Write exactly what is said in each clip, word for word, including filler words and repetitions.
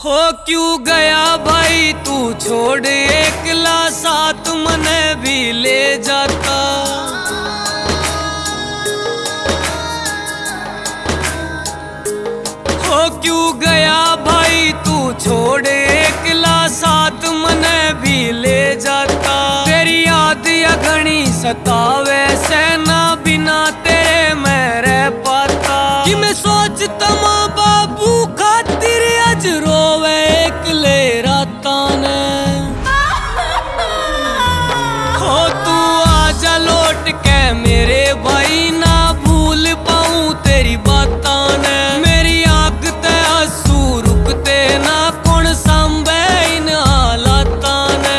हो क्यों गया भाई तू छोड़ एकला, साथ मने भी ले जाता। हो क्यों गया भाई तू छोड़ एकला, साथ मने भी ले जाता। तेरी याद या घनी सतावे से ना, बिना तेरे मैं रह पाता। कि मैं सोचता माँ बाबू खातिर अज रोवे एकले राता ने। हो तू आजा लौट के मेरे भाई, ना भूल पाऊं तेरी बाता ने। मेरी आंख ते आंसू रुकते ना, कौन संभे इन हालाता ने।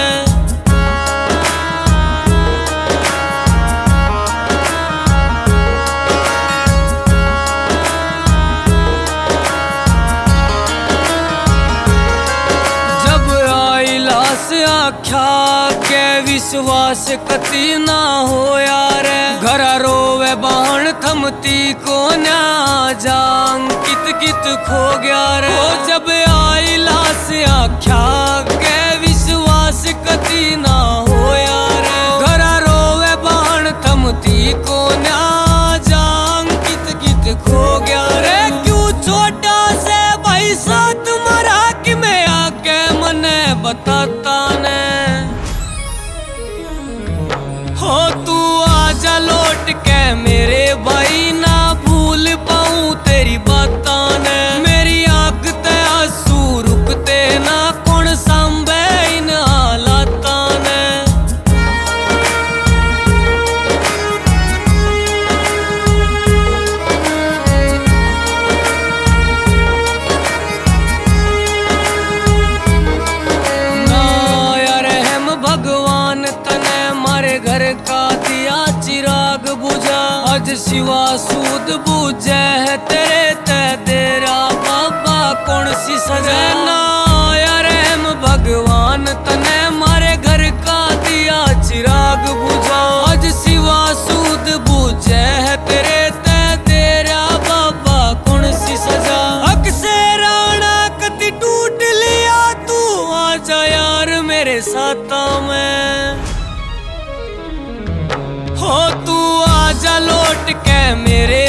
आख्या के विश्वास कती ना हो यार, घर रोवे बाहन थमती को ना जान, कित कित खो गया रे। वो जब आई लाश आख्या के विश्वास कती ना हो यार, घर रोवे बाहन थमती को ना जान, कित कित खो गया रे। क्यों छोटा से भाई साथ मरा कि मैं आके मने बताता ने। हो तू आजा लौट के मेरे भाई, ना भूल पाऊं तेरी बाता ने। मेरी आंख ते आंसू रुकते ना, कौन संभे इन हालाता ने। भगवान तने मारे घर का दिया चिराग बुझा, आज सिवा सूद बुझे है तेरे ते तेरा बाबा कौन सी सजा। ना यार हम भगवान तने मारे घर का दिया चिराग बुझा, आज सिवा सूद बुझे है तेरे ते तेरा बाबा कौन सी सजा। हक से राणा कति टूट लिया, तू आजा यार मेरे साथा में। हो तू आजा लौट के मेरे